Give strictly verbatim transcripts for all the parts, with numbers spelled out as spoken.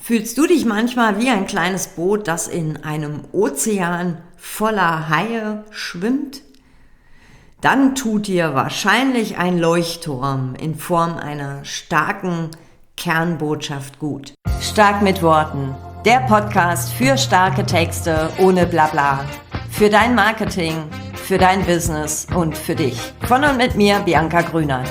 Fühlst du dich manchmal wie ein kleines Boot, das in einem Ozean voller Haie schwimmt? Dann tut dir wahrscheinlich ein Leuchtturm in Form einer starken Kernbotschaft gut. Stark mit Worten. Der Podcast für starke Texte ohne Blabla. Für dein Marketing, für dein Business und für dich. Von und mit mir, Bianca Grünert.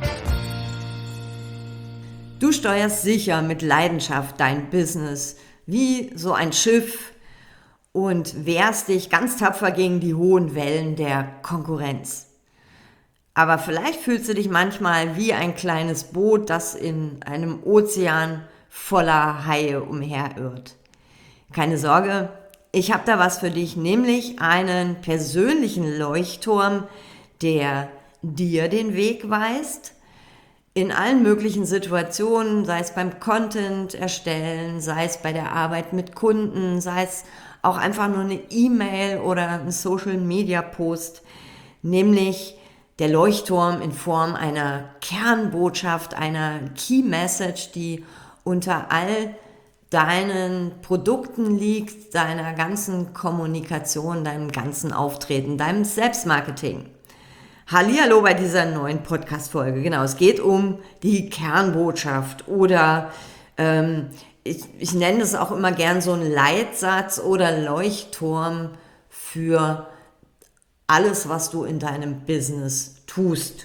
Du steuerst sicher mit Leidenschaft dein Business wie so ein Schiff und wehrst dich ganz tapfer gegen die hohen Wellen der Konkurrenz. Aber vielleicht fühlst du dich manchmal wie ein kleines Boot, das in einem Ozean voller Haie umherirrt. Keine Sorge, ich habe da was für dich, nämlich einen persönlichen Leuchtturm, der dir den Weg weist, in allen möglichen Situationen, sei es beim Content erstellen, sei es bei der Arbeit mit Kunden, sei es auch einfach nur eine E-Mail oder ein Social-Media-Post, nämlich der Leuchtturm in Form einer Kernbotschaft, einer Key-Message, die unter all deinen Produkten liegt, deiner ganzen Kommunikation, deinem ganzen Auftreten, deinem Selbstmarketing. Hallihallo bei dieser neuen Podcast-Folge. Genau, es geht um die Kernbotschaft oder ähm, ich, ich nenne es auch immer gern so einen Leitsatz oder Leuchtturm für alles, was du in deinem Business tust.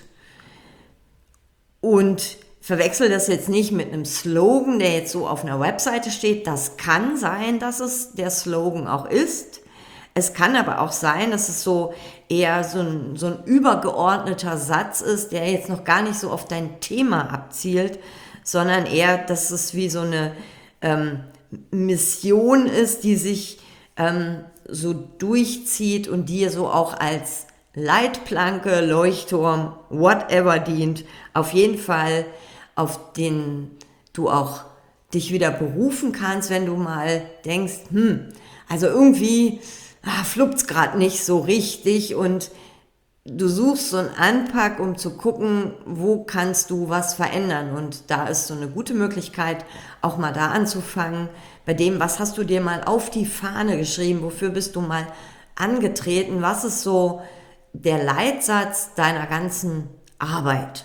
Und verwechsel das jetzt nicht mit einem Slogan, der jetzt so auf einer Webseite steht. Das kann sein, dass es der Slogan auch ist. Es kann aber auch sein, dass es so eher so ein, so ein übergeordneter Satz ist, der jetzt noch gar nicht so auf dein Thema abzielt, sondern eher, dass es wie so eine ähm, Mission ist, die sich ähm, so durchzieht und dir so auch als Leitplanke, Leuchtturm, whatever dient. Auf jeden Fall, auf den du auch dich wieder berufen kannst, wenn du mal denkst, hm, also irgendwie ah, fluppt's gerade nicht so richtig und du suchst so einen Anpack, um zu gucken, wo kannst du was verändern. Und da ist so eine gute Möglichkeit, auch mal da anzufangen, bei dem, was hast du dir mal auf die Fahne geschrieben, wofür bist du mal angetreten, was ist so der Leitsatz deiner ganzen Arbeit.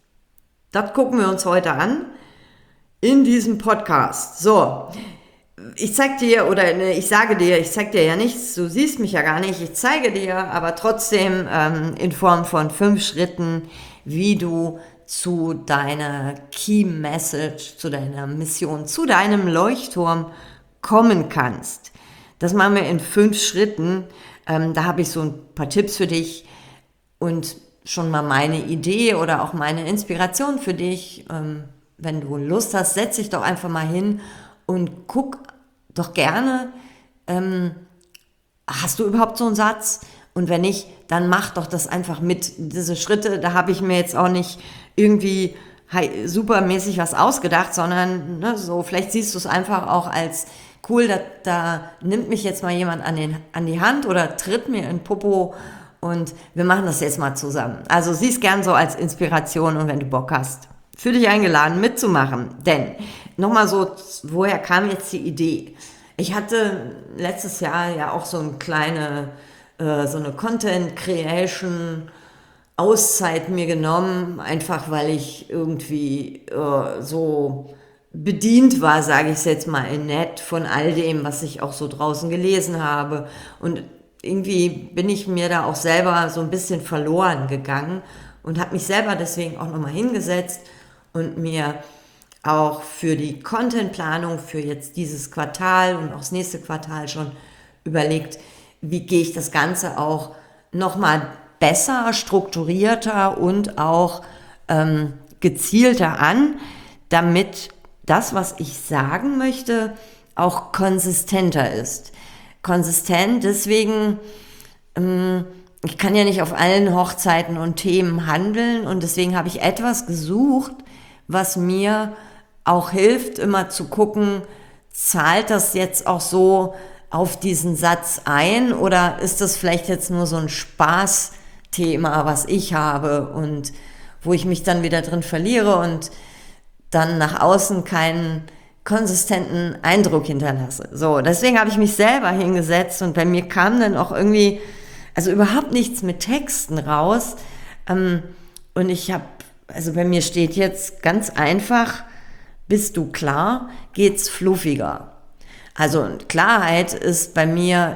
Das gucken wir uns heute an in diesem Podcast. So, ich zeig dir, oder ne, ich sage dir, ich zeig dir ja nichts, du siehst mich ja gar nicht, ich zeige dir aber trotzdem ähm, in Form von fünf Schritten, wie du zu deiner Key Message, zu deiner Mission, zu deinem Leuchtturm kommen kannst. Das machen wir in fünf Schritten. Ähm, da habe ich so ein paar Tipps für dich und schon mal meine Idee oder auch meine Inspiration für dich. Ähm, wenn du Lust hast, setz dich doch einfach mal hin und guck doch gerne, ähm, hast du überhaupt so einen Satz? Und wenn nicht, dann mach doch das einfach mit. Diese Schritte, da habe ich mir jetzt auch nicht irgendwie supermäßig was ausgedacht, sondern ne, so vielleicht siehst du es einfach auch als cool, da, da nimmt mich jetzt mal jemand an, den, an die Hand oder tritt mir in den Popo und wir machen das jetzt mal zusammen. Also sieh es gern so als Inspiration und wenn du Bock hast, fühl dich eingeladen mitzumachen. Denn nochmal so, woher kam jetzt die Idee? Ich hatte letztes Jahr ja auch so eine kleine, äh, so eine Content Creation Auszeit mir genommen, einfach weil ich irgendwie äh, so bedient war, sage ich es jetzt mal in nett, von all dem, was ich auch so draußen gelesen habe. Und irgendwie bin ich mir da auch selber so ein bisschen verloren gegangen und habe mich selber deswegen auch nochmal hingesetzt und mir auch für die Contentplanung für jetzt dieses Quartal und auch das nächste Quartal schon überlegt, wie gehe ich das Ganze auch nochmal besser, strukturierter und auch ähm, gezielter an, damit das, was ich sagen möchte, auch konsistenter ist. Konsistent deswegen, ähm, ich kann ja nicht auf allen Hochzeiten und Themen handeln und deswegen habe ich etwas gesucht, was mir auch hilft, immer zu gucken, zahlt das jetzt auch so auf diesen Satz ein oder ist das vielleicht jetzt nur so ein Spaßthema, was ich habe und wo ich mich dann wieder drin verliere und dann nach außen keinen konsistenten Eindruck hinterlasse. So, deswegen habe ich mich selber hingesetzt und bei mir kam dann auch irgendwie, also überhaupt nichts mit Texten raus. Ähm, und ich habe, also bei mir steht jetzt ganz einfach, bist du klar, geht's fluffiger. Also Klarheit ist bei mir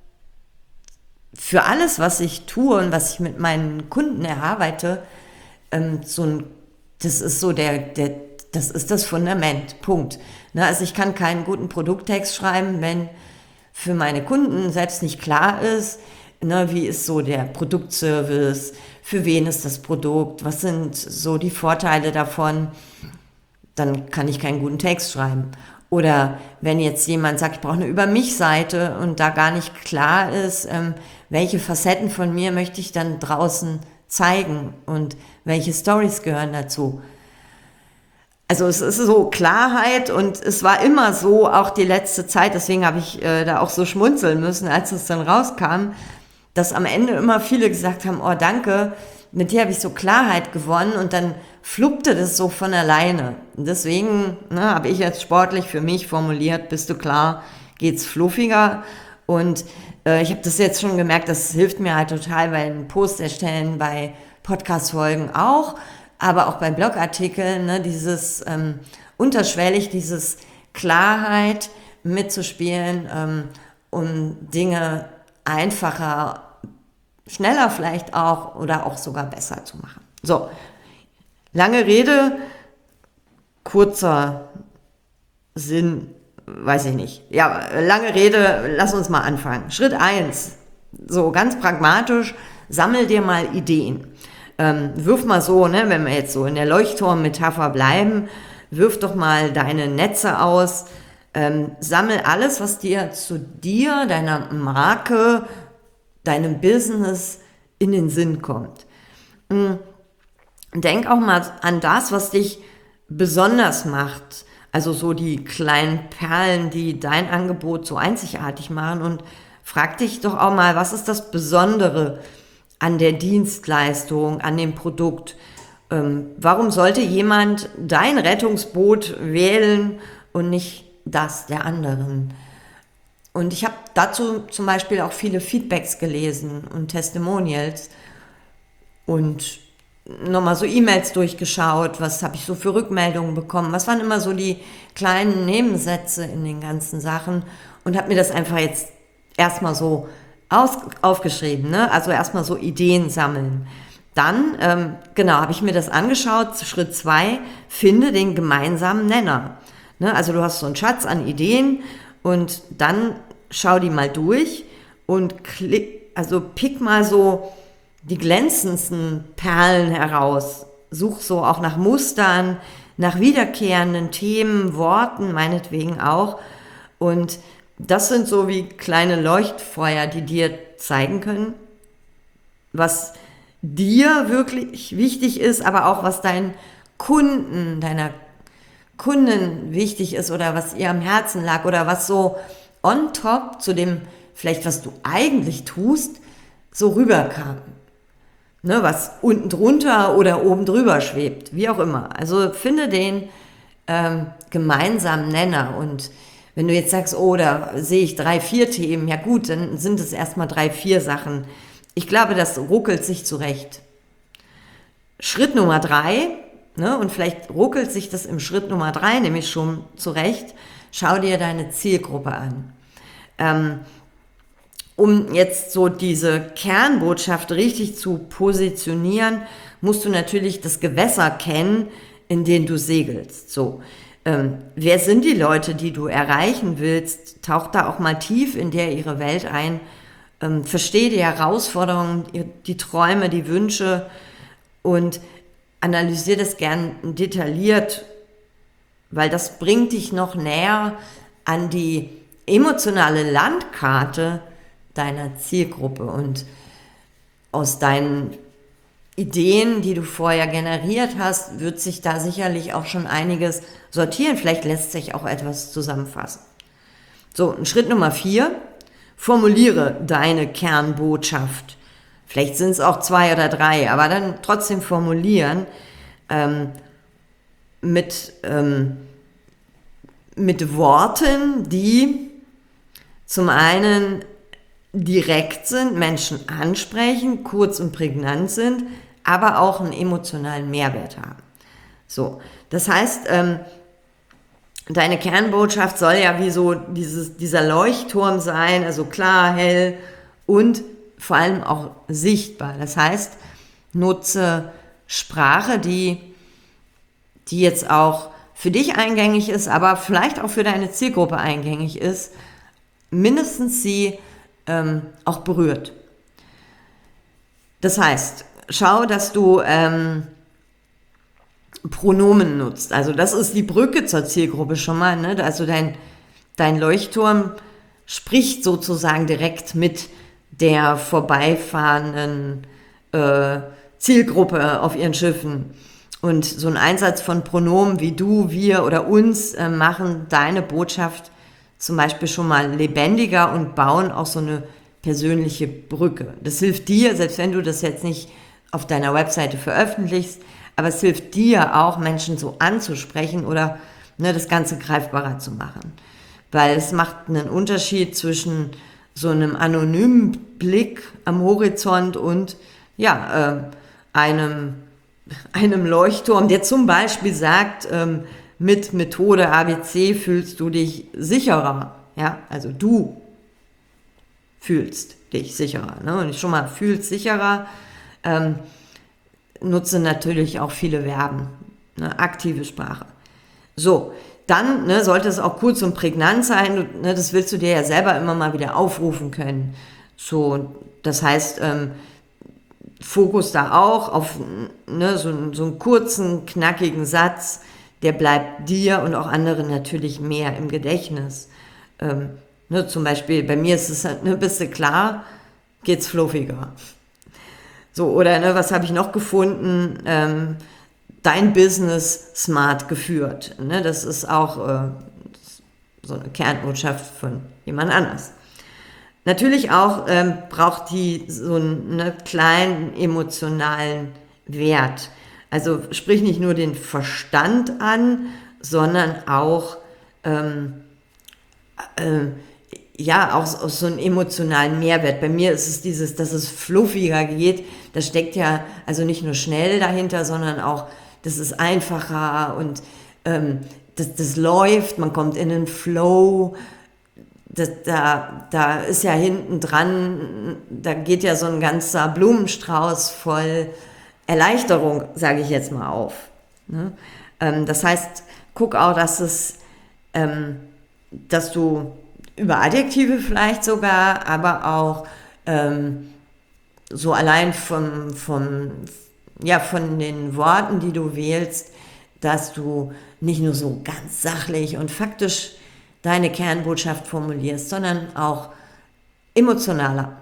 für alles, was ich tue und was ich mit meinen Kunden erarbeite, ähm, so ein, das ist so der, der, das ist das Fundament, Punkt. Ne, also ich kann keinen guten Produkttext schreiben, wenn für meine Kunden selbst nicht klar ist, ne, wie ist so der Produktservice, für wen ist das Produkt, was sind so die Vorteile davon, dann kann ich keinen guten Text schreiben. Oder wenn jetzt jemand sagt, ich brauche eine Über-mich-Seite und da gar nicht klar ist, ähm, welche Facetten von mir möchte ich dann draußen zeigen und welche Stories gehören dazu. Also es ist so Klarheit und es war immer so, auch die letzte Zeit, deswegen habe ich äh, da auch so schmunzeln müssen, als es dann rauskam, dass am Ende immer viele gesagt haben, oh danke, mit dir habe ich so Klarheit gewonnen und dann fluppte das so von alleine. Und deswegen ne, habe ich jetzt sportlich für mich formuliert, bist du klar, geht's fluffiger. Und äh, ich habe das jetzt schon gemerkt, das hilft mir halt total beim Post erstellen, bei Podcast-Folgen auch, aber auch bei Blogartikeln, ne, dieses ähm, unterschwellig, dieses Klarheit mitzuspielen, ähm, um Dinge einfacher, schneller vielleicht auch oder auch sogar besser zu machen. So, lange Rede, kurzer Sinn, weiß ich nicht. Ja, lange Rede, lass uns mal anfangen. Schritt eins, so ganz pragmatisch, sammel dir mal Ideen. Ähm, wirf mal so, ne, wenn wir jetzt so in der Leuchtturm-Metapher bleiben, wirf doch mal deine Netze aus, ähm, sammel alles, was dir zu dir, deiner Marke, deinem Business in den Sinn kommt. Denk auch mal an das, was dich besonders macht, also so die kleinen Perlen, die dein Angebot so einzigartig machen und frag dich doch auch mal, was ist das Besondere an der Dienstleistung, an dem Produkt? Ähm, warum sollte jemand dein Rettungsboot wählen und nicht das der anderen? Und ich habe dazu zum Beispiel auch viele Feedbacks gelesen und Testimonials und nochmal so E-Mails durchgeschaut, was habe ich so für Rückmeldungen bekommen, was waren immer so die kleinen Nebensätze in den ganzen Sachen und habe mir das einfach jetzt erstmal so aus, aufgeschrieben, ne? Also erstmal so Ideen sammeln. Dann, ähm, genau, habe ich mir das angeschaut, Schritt zwei, finde den gemeinsamen Nenner. Ne? Also du hast so einen Schatz an Ideen und dann schau die mal durch und klick, also pick mal so die glänzendsten Perlen heraus. Such so auch nach Mustern, nach wiederkehrenden Themen, Worten, meinetwegen auch. Und das sind so wie kleine Leuchtfeuer, die dir zeigen können, was dir wirklich wichtig ist, aber auch was deinen Kunden, deiner Kunden wichtig ist oder was ihr am Herzen lag oder was so on top zu dem, vielleicht was du eigentlich tust, so rüberkam. Ne, was unten drunter oder oben drüber schwebt, wie auch immer. Also finde den ähm, gemeinsamen Nenner und wenn du jetzt sagst, oh, da sehe ich drei, vier Themen, ja gut, dann sind es erstmal drei, vier Sachen. Ich glaube, das ruckelt sich zurecht. Schritt Nummer drei, ne, und vielleicht ruckelt sich das im Schritt Nummer drei nämlich schon zurecht, schau dir deine Zielgruppe an. Ähm, um jetzt so diese Kernbotschaft richtig zu positionieren, musst du natürlich das Gewässer kennen, in denen du segelst. So, ähm, wer sind die Leute, die du erreichen willst? Tauch da auch mal tief in der ihre Welt ein. Ähm, versteh die Herausforderungen, die Träume, die Wünsche und analysier das gern detailliert, weil das bringt dich noch näher an die emotionale Landkarte deiner Zielgruppe und aus deinen Ideen, die du vorher generiert hast, wird sich da sicherlich auch schon einiges sortieren. Vielleicht lässt sich auch etwas zusammenfassen. So, Schritt Nummer vier, formuliere deine Kernbotschaft. Vielleicht sind es auch zwei oder drei, aber dann trotzdem formulieren ähm, mit, ähm, mit Worten, die zum einen direkt sind, Menschen ansprechen, kurz und prägnant sind, aber auch einen emotionalen Mehrwert haben. So, das heißt, ähm, deine Kernbotschaft soll ja wie so dieses, dieser Leuchtturm sein, also klar, hell und vor allem auch sichtbar. Das heißt, nutze Sprache, die, die jetzt auch für dich eingängig ist, aber vielleicht auch für deine Zielgruppe eingängig ist, mindestens sie ähm, auch berührt. Das heißt, schau, dass du ähm, Pronomen nutzt. Also das ist die Brücke zur Zielgruppe schon mal. Ne? Also dein, dein Leuchtturm spricht sozusagen direkt mit der vorbeifahrenden äh, Zielgruppe auf ihren Schiffen. Und so ein Einsatz von Pronomen wie du, wir oder uns äh, machen deine Botschaft zum Beispiel schon mal lebendiger und bauen auch so eine persönliche Brücke. Das hilft dir, selbst wenn du das jetzt nicht auf deiner Webseite veröffentlichst, aber es hilft dir auch, Menschen so anzusprechen oder ne, das Ganze greifbarer zu machen. Weil es macht einen Unterschied zwischen so einem anonymen Blick am Horizont und ja, äh, einem, einem Leuchtturm, der zum Beispiel sagt, ähm, mit Methode A B C fühlst du dich sicherer. Ja, also du fühlst dich sicherer. Ne? Und schon mal fühlst sicherer, ähm, nutze natürlich auch viele Verben, ne? Aktive Sprache. So, dann ne, sollte es auch kurz und prägnant sein. Du, ne, das willst du dir ja selber immer mal wieder aufrufen können. So, das heißt, ähm, Fokus da auch auf ne, so, so einen kurzen, knackigen Satz, der bleibt dir und auch anderen natürlich mehr im Gedächtnis. Ähm, ne, zum Beispiel, bei mir ist es halt, ne, bist du klar, geht's fluffiger. So, oder ne, was habe ich noch gefunden? Ähm, dein Business smart geführt. Ne, das ist auch äh, so eine Kernbotschaft von jemand anders. Natürlich auch ähm, braucht die so einen ne, kleinen emotionalen Wert. Also sprich nicht nur den Verstand an, sondern auch ähm, äh, ja, auch, auch so einen emotionalen Mehrwert. Bei mir ist es dieses, dass es fluffiger geht. Da steckt ja also nicht nur schnell dahinter, sondern auch, das ist einfacher und ähm, das, das läuft, man kommt in den Flow. Das, da, da ist ja hinten dran, da geht ja so ein ganzer Blumenstrauß voll Erleichterung, sage ich jetzt mal, auf. Ne? Ähm, das heißt, guck auch, dass es, ähm, dass du über Adjektive vielleicht sogar, aber auch ähm, so allein vom, vom, ja, von den Worten, die du wählst, dass du nicht nur so ganz sachlich und faktisch deine Kernbotschaft formulierst, sondern auch emotionaler.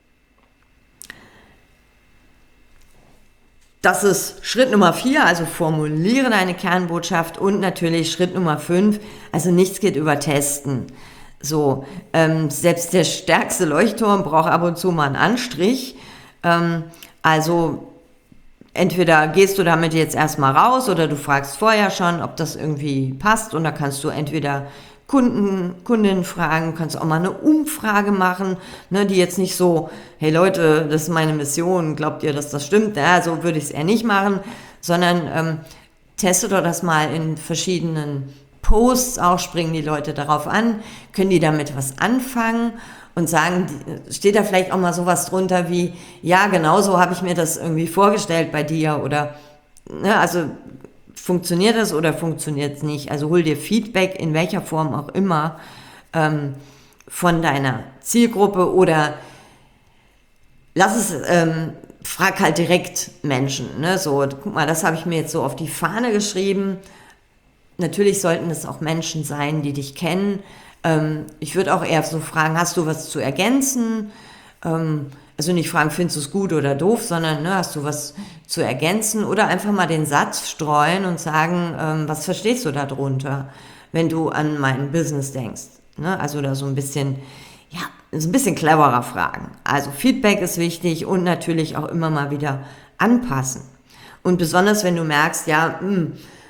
Das ist Schritt Nummer vier, also formuliere deine Kernbotschaft, und natürlich Schritt Nummer fünf, also nichts geht über Testen. So, ähm, selbst der stärkste Leuchtturm braucht ab und zu mal einen Anstrich. Ähm, also entweder gehst du damit jetzt erstmal raus oder du fragst vorher schon, ob das irgendwie passt, und da kannst du entweder Kunden, Kundinnen fragen, kannst auch mal eine Umfrage machen, ne, die jetzt nicht so, hey Leute, das ist meine Mission, glaubt ihr, dass das stimmt? Ja, so würde ich es eher nicht machen, sondern ähm, teste doch das mal in verschiedenen Posts, auch springen die Leute darauf an, können die damit was anfangen und sagen, steht da vielleicht auch mal sowas drunter wie, ja, genau so habe ich mir das irgendwie vorgestellt bei dir, oder, ne, also funktioniert das oder funktioniert es nicht? Also hol dir Feedback, in welcher Form auch immer, ähm, von deiner Zielgruppe, oder lass es, ähm, frag halt direkt Menschen. Ne? So, guck mal, das habe ich mir jetzt so auf die Fahne geschrieben. Natürlich sollten es auch Menschen sein, die dich kennen. Ähm, ich würde auch eher so fragen, hast du was zu ergänzen? Ähm, Also nicht fragen, findest du es gut oder doof, sondern ne, hast du was zu ergänzen, oder einfach mal den Satz streuen und sagen, ähm, was verstehst du darunter, wenn du an mein Business denkst. Ne? Also da so ein bisschen, ja, so ein bisschen cleverer fragen. Also Feedback ist wichtig und natürlich auch immer mal wieder anpassen. Und besonders wenn du merkst, ja, mh,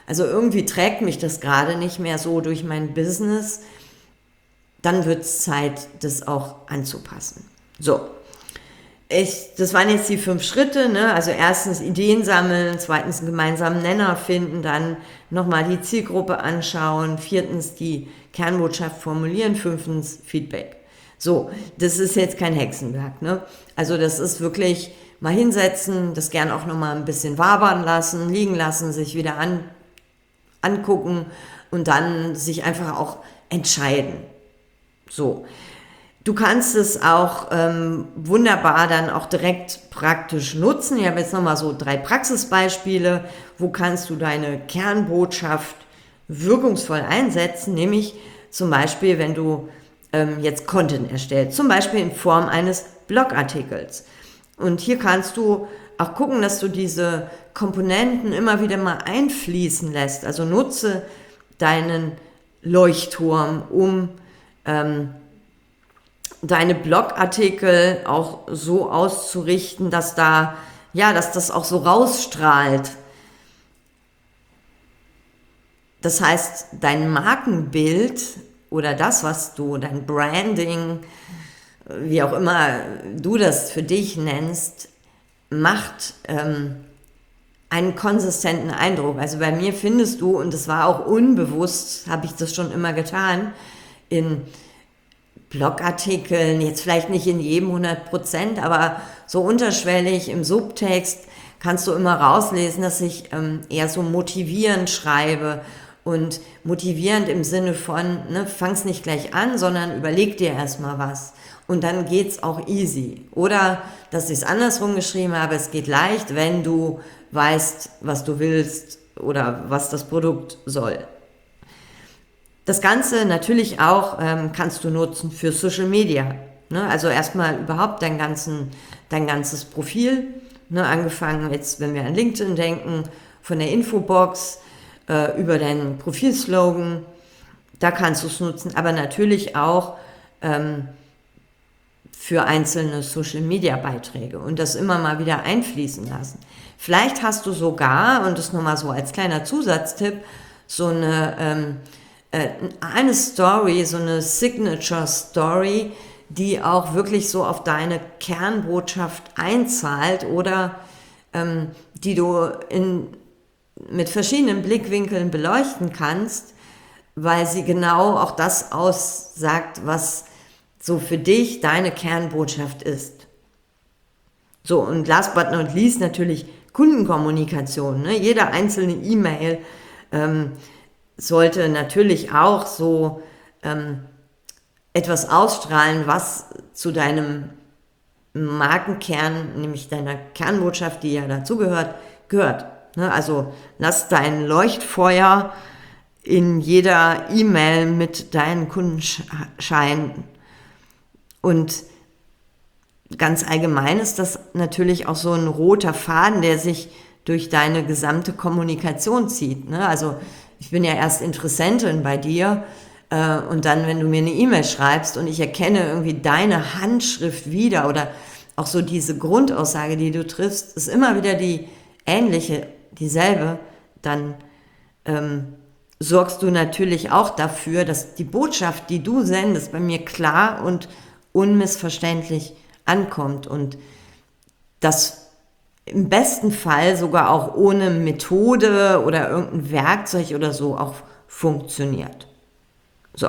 Also irgendwie trägt mich das gerade nicht mehr so durch mein Business. Dann wird es Zeit, das auch anzupassen. So, ich, das waren jetzt die fünf Schritte, ne? Also erstens Ideen sammeln, zweitens einen gemeinsamen Nenner finden, dann nochmal die Zielgruppe anschauen, viertens die Kernbotschaft formulieren, fünftens Feedback. So, das ist jetzt kein Hexenwerk, ne? Also das ist wirklich mal hinsetzen, das gern auch nochmal ein bisschen wabern lassen, liegen lassen, sich wieder an, angucken und dann sich einfach auch entscheiden. So. Du kannst es auch ähm, wunderbar dann auch direkt praktisch nutzen. Ich habe jetzt nochmal so drei Praxisbeispiele. Wo kannst du deine Kernbotschaft wirkungsvoll einsetzen? Nämlich zum Beispiel, wenn du ähm, jetzt Content erstellst, zum Beispiel in Form eines Blogartikels. Und hier kannst du auch gucken, dass du diese Komponenten immer wieder mal einfließen lässt. Also nutze deinen Leuchtturm, um ähm, deine Blogartikel auch so auszurichten, dass da, ja, dass das auch so rausstrahlt. Das heißt, dein Markenbild oder das, was du, dein Branding, wie auch immer du das für dich nennst, macht ähm, einen konsistenten Eindruck. Also bei mir findest du, und das war auch unbewusst, habe ich das schon immer getan, in Blogartikeln, jetzt vielleicht nicht in jedem hundert Prozent, aber so unterschwellig im Subtext kannst du immer rauslesen, dass ich ähm, eher so motivierend schreibe und motivierend im Sinne von, ne, fang's nicht gleich an, sondern überleg dir erstmal was und dann geht's auch easy. Oder, dass ich es andersrum geschrieben habe, es geht leicht, wenn du weißt, was du willst oder was das Produkt soll. Das Ganze natürlich auch ähm, kannst du nutzen für Social Media. Ne? Also erstmal überhaupt dein, ganzen, dein ganzes Profil. Ne? Angefangen jetzt, wenn wir an LinkedIn denken, von der Infobox äh, über deinen Profilslogan. Da kannst du es nutzen, aber natürlich auch ähm, für einzelne Social Media Beiträge und das immer mal wieder einfließen lassen. Vielleicht hast du sogar, und das nochmal so als kleiner Zusatztipp, so eine ähm, eine Story, so eine Signature Story, die auch wirklich so auf deine Kernbotschaft einzahlt oder ähm, die du in, mit verschiedenen Blickwinkeln beleuchten kannst, weil sie genau auch das aussagt, was so für dich deine Kernbotschaft ist. So, und last but not least natürlich Kundenkommunikation. Ne? Jede einzelne E-Mail ähm, sollte natürlich auch so ähm, etwas ausstrahlen, was zu deinem Markenkern, nämlich deiner Kernbotschaft, die ja dazugehört, gehört. Ne? Also lass dein Leuchtfeuer in jeder E-Mail mit deinen Kunden scheinen. Und ganz allgemein ist das natürlich auch so ein roter Faden, der sich durch deine gesamte Kommunikation zieht. Ne? Also ich bin ja erst Interessentin bei dir äh, und dann, wenn du mir eine E-Mail schreibst und ich erkenne irgendwie deine Handschrift wieder oder auch so diese Grundaussage, die du triffst, ist immer wieder die ähnliche, dieselbe, dann ähm, sorgst du natürlich auch dafür, dass die Botschaft, die du sendest, bei mir klar und unmissverständlich ankommt und das im besten Fall sogar auch ohne Methode oder irgendein Werkzeug oder so auch funktioniert. So.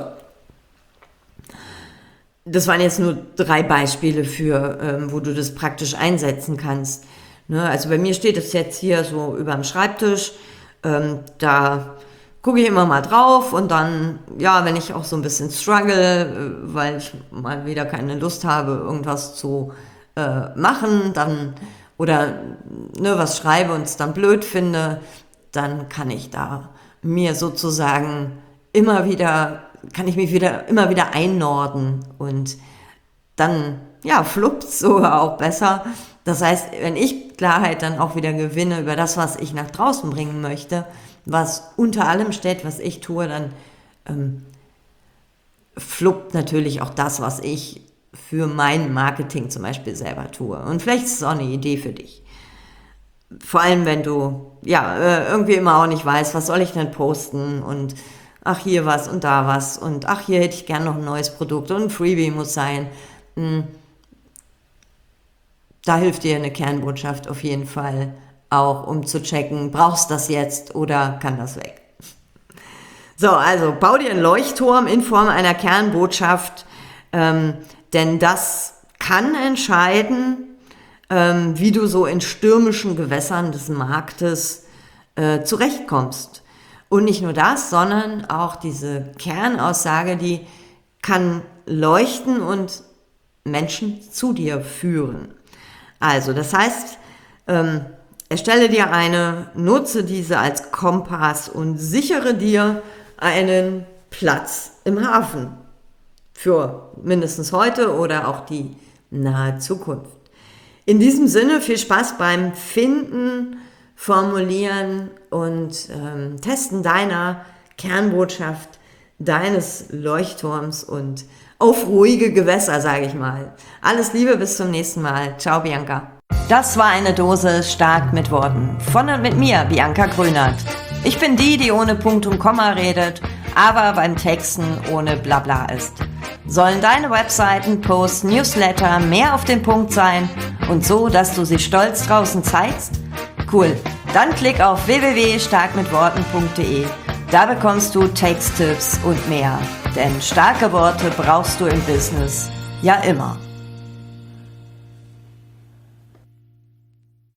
Das waren jetzt nur drei Beispiele für, ähm, wo du das praktisch einsetzen kannst. Ne? Also bei mir steht es jetzt hier so über dem Schreibtisch. Ähm, da gucke ich immer mal drauf und dann, ja, wenn ich auch so ein bisschen struggle, weil ich mal wieder keine Lust habe, irgendwas zu äh, machen, dann oder ne, was schreibe und es dann blöd finde, dann kann ich da mir sozusagen immer wieder, kann ich mich wieder immer wieder einnorden und dann, ja, fluppt es sogar auch besser. Das heißt, wenn ich Klarheit dann auch wieder gewinne über das, was ich nach draußen bringen möchte, was unter allem steht, was ich tue, dann ähm, fluppt natürlich auch das, was ich für mein Marketing zum Beispiel selber tue. Und vielleicht ist es auch eine Idee für dich. vor allem wenn du ja äh, irgendwie immer auch nicht weißt, was soll ich denn posten und ach hier was und da was und ach hier hätte ich gern noch ein neues Produkt und ein Freebie muss sein. Da hilft dir eine Kernbotschaft auf jeden Fall auch, um zu checken, brauchst du das jetzt oder kann das weg? So, also bau dir einen Leuchtturm in Form einer Kernbotschaft, ähm, denn das kann entscheiden, ähm, wie du so in stürmischen Gewässern des Marktes äh, zurechtkommst. Und nicht nur das, sondern auch diese Kernaussage, die kann leuchten und Menschen zu dir führen. Also, das heißt, ähm, erstelle dir eine, nutze diese als Kompass und sichere dir einen Platz im Hafen für mindestens heute oder auch die nahe Zukunft. In diesem Sinne viel Spaß beim Finden, Formulieren und ähm, Testen deiner Kernbotschaft, deines Leuchtturms und auf ruhige Gewässer, sage ich mal. Alles Liebe, bis zum nächsten Mal. Ciao, Bianca. Das war eine Dose stark mit Worten. Von und mit mir, Bianca Grünert. Ich bin die, die ohne Punkt und Komma redet, aber beim Texten ohne Blabla ist. Sollen deine Webseiten, Posts, Newsletter mehr auf den Punkt sein und so, dass du sie stolz draußen zeigst? Cool. Dann klick auf w w w punkt stark mit worten punkt d e. Da bekommst du Texttipps und mehr. Denn starke Worte brauchst du im Business ja immer.